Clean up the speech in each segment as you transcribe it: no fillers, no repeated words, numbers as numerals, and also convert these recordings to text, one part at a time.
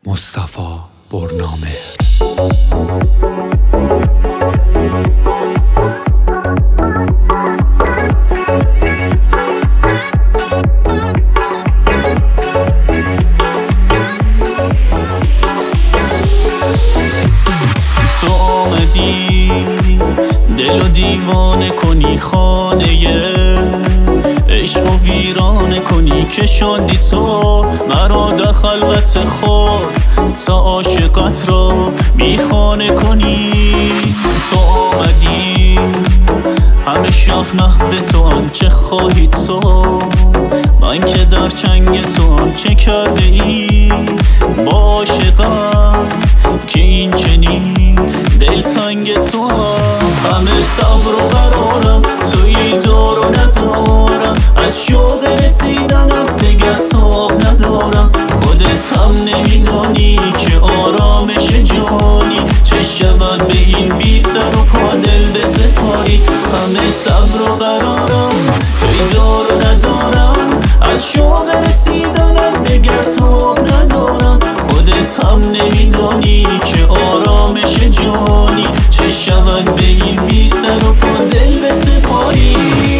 مصطفی برنامه. تو آمدی دل و دیوانه کنی، خانه عشق و ویرانه کنی، کشاندی تو مرا در خلوت خود تا عاشقت را میخانه کنی. تو آمدی همه شهر محو تو، آنچه خواهی تو، من که در چنگ تو آنچه کرده ای با عاشقم که این چنین دلتنگ تو. همه صبر و قرارم توی دار و ندارم، از شوق رسیدنت دگر تاب ندارم. خودت هم نمیدانی که آرامش جانی چه شود به این بی سر و پا دل بسپاری. همه صبر و قرارم توی دار و ندارم، از شوق رسیدنت دگر تاب ندارم. خودت هم نمیدانی که آرامش جانی چه شود به این بی سر و پا دل بسپاری.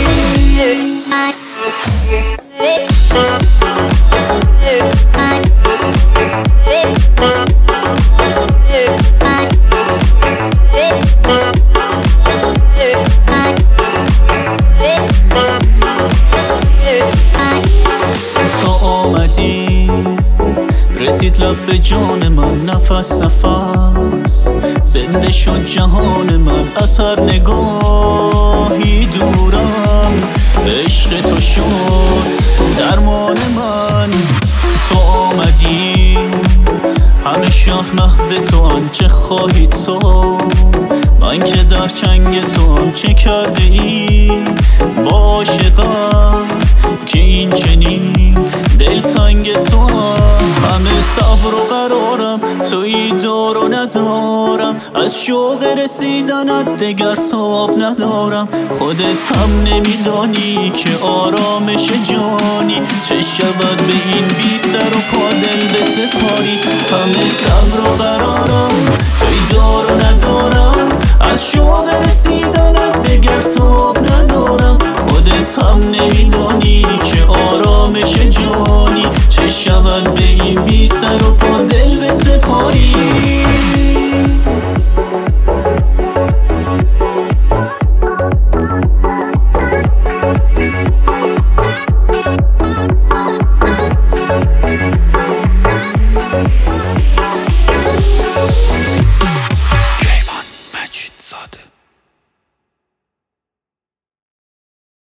تو آمدی رسید لب به جان من، نفس نفس زنده شد جهان من، از هر نگاهی دورم عشق تو شد درمان من. تو آمدی همه شهر محو تو، آنچه خواهی تو، من که در چنگ تو آنچه کرده ای با عاشقم که این چنین دلتنگ تو. همه صبر و قرارم توی دار و ندارم، از شوق رسیدنت دگر تاب ندارم. خودت هم نمیدانی که آرامش جانی چه شود به این بی سر و پا دل بسپاری. همه صبر و قرارم توی دار و ندارم، از شوق رسیدنت دگر تاب ندارم. خودت هم نمیدانی که آرامش جانی چه شود به این بی سر و پا دل بسپاری.